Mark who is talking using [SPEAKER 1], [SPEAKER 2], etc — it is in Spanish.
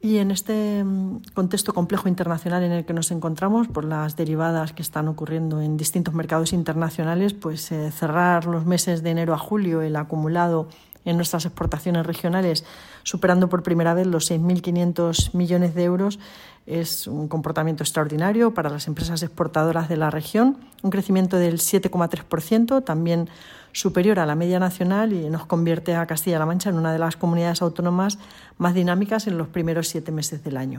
[SPEAKER 1] Y en este contexto complejo internacional en el que nos encontramos, por las derivadas que están ocurriendo en distintos mercados internacionales, pues cerrar los meses de enero a julio, el acumulado en nuestras exportaciones regionales, superando por primera vez los 6.500 millones de euros, es un comportamiento extraordinario para las empresas exportadoras de la región, un crecimiento del 7,3%, también superior a la media nacional, y nos convierte a Castilla-La Mancha en una de las comunidades autónomas más dinámicas en los primeros 7 meses del año.